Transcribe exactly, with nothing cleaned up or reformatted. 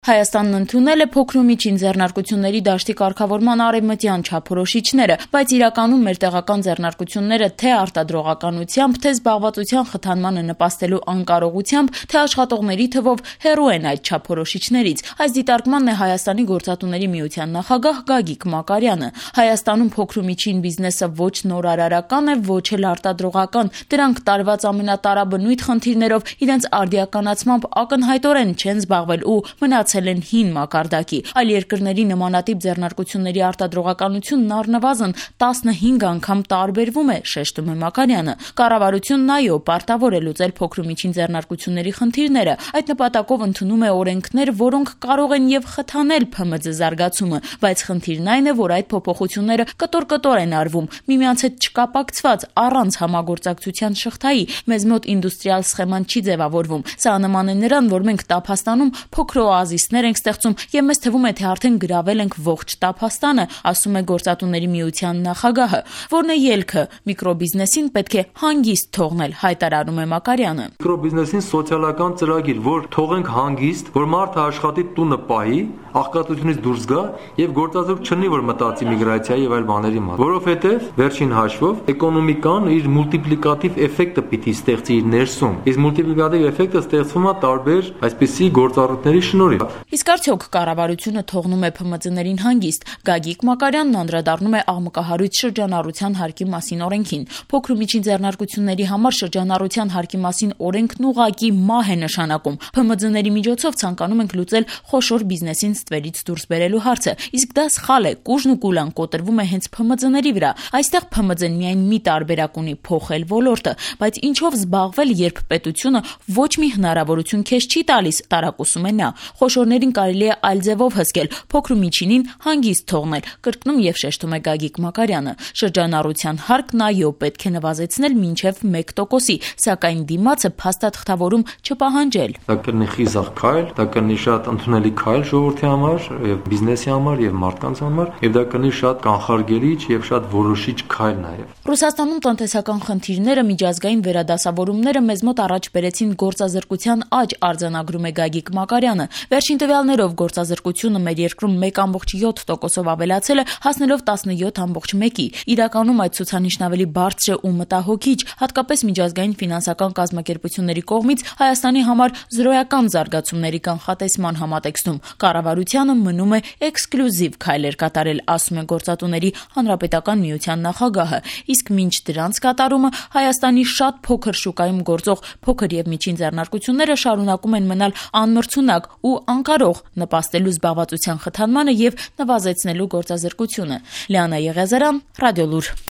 Հայաստանն ընդունել է փոքր ու միջին ձեռնարկությունների դաշտի կարգավորման արևմտյան չափորոշիչները, բայց իրականում մեր տեղական ձեռնարկությունները թե արտադրողականությամբ, թե զբաղվածության խթանմանը նպաստելու անկարողությամբ, թե աշխատողների թվով հեռու են այդ չափորոշիչներից։ Այս դիտարկմանն է Հայաստանի գործատուների միության նախագահ Գագիկ Մակարյանը։ Հայաստանում փոքր ու միջին բիզնեսը ոչ նորարարական է, ոչ էլ արտադրողական։ Դրանք տարված ամենատարաբնույթ խնդիրներով իրենց արդիականացմամբ ակնհայտորեն չեն զբաղվել ու մնացել են հին մակարդակի։ Այլ երկրների նմանատիպ ձեռնարկությունների արտադրողականությունն առնվազն տասնհինգ անգամ տարբերվում է, շեշտում է Մակարյանը։ Կառավարությունն այո, պարտավոր է լուծել փոքր ու միջին ձեռնարկությունների խնդիրները։ Այդ նպատակով ընդունում է օրենքներ, որոնք կարող են եւ խթանել Փ M Ծ զարգացումը, բայց խնդիրն այն է, որ այդ փոփոխությունները կտոր-կտոր են արվում, միմյանց հետ չկապակցված, առանց համագործակցության շղթայի։ Մեզ մոտ ինդուստրիալ սխեման չի ձևավորվում։ Սա նման է նրան, որ մենք Տափաստանում փոքր օազիսներ ենք ստեղծում եւ մեզ թվում է, թե արդեն գրավել ենք ողջ Տափաստանը, ասում է գործատուների միության նախագահը։ Որն է ելքը՝ միկրոբիզնեսին պետք է հանգիստ թողնել, հայտարարում է Մակարյանը։ Միկրոբիզնեսին սոցիալական ծրագիր, որ թողենք հանգիստ, որ մարդը աշխատի, տունը պահի, աղքատությունից դուրս գա եւ գործազուրկ չնի, որ մտածի միգրացիայի եւ այլ բաների մասին, որովհետեւ վերջին հաշվով էկոնոմիկան իր մուլտիպլիկատիվ էֆեկտը պիտի ստեղծի իր ներսում։ Իսկ մուլտիպլիկատիվ էֆեկտը ստեղծվում է տարբեր այսպիսի գործառույթների շնորհիվ։ Իսկ արդյոք կառավարությունը թողնում է Փ M Ծ-ներին հանգիստ։ Գագիկ Մակարյանն անդրադառնում է աղմկահարույց շրջանառության հարկի մասին օրենքին։ Փոքր ու միջին ձեռնարկությունների համար շրջանառության հարկի մասին օրենքն ուղղակի մահ է նշանակում։ Փ M Ծ-ների միջոցով ցանկանում ենք լուծել խոշոր բիզնեսին ստվերից դուրս բերելու հարցը։ Իսկ դա սխալ է, կուժն ու կուլան կոտրվում է հենց Փ M Ծ-ների վրա։ Այստեղ Փ M Ծ-ն միայն մի տարբերակ ունի՝ փոխել ոլորտը, բայց ինչով զբաղվել, երբ պետությունը ոչ մի հնարավորություն քեզ չի տալիս, տարակուսում է նա։ Խոշորներին կարելի է այլ ձևով հսկել, փոքր ու միջինին հանգիստ թողնել, կրկնում եւ շեշտում է Գագիկ Մակարյանը։ Շրջանառության հարկն այո պետք է նվազեցնել մինչեւ մեկ տոկոսի, սակայն դիմացը փաստաթղթավորում չպահանջել։ Դա կլինի խիզախ քայլ, դա կլինի շատ ընդունելի քայլ ժողովրդի համար եւ բիզնեսի համար եւ մարդկանց համար, եւ դա կլինի շատ կանխարգելիչ եւ շատ որոշիչ քայլ նաեւ։ Ռուսաստանում տնտեսական խնդիրները, միջազգային վերադասավորումները մեզ մոտ առաջ բերեցին գործազրկության աճ, արձանագրում է Գագիկ Մակարյանը։ Վերջին տվյալներով գործազրկությունը մեր երկրում մեկ կόμք յոթ տոկոսով ավելացել է, հասնելով տասնյոթ կόμք մեկի։ Իրականում այդ ցուցանիշն ավելի բարձր է ու մտահոգիչ, հատկապես միջազգային ֆինանսական կազմակերպությունների կողմից Հայաստանի համար զրոյական զարգացումների կանխատեսման համատեքստում։ Կառավարությանը մնում է էքսկլյուզիվ քայլեր կատարել, ասում է գործատուների հանրապետական միության նախագահը։ Իսկ մինչ դրանց կատարումը Հայաստանի շատ փոքր շուկայում գործող փոքր եւ միջին ձեռնարկությունները շարունակում են մնալ անմրցունակ ու անկարող նպաստելու զբաղվածության խթանմանը եւ նվազեցնելու գործազրկությունը։ Լիանա Եղիազարյան, Ռադիոլուր։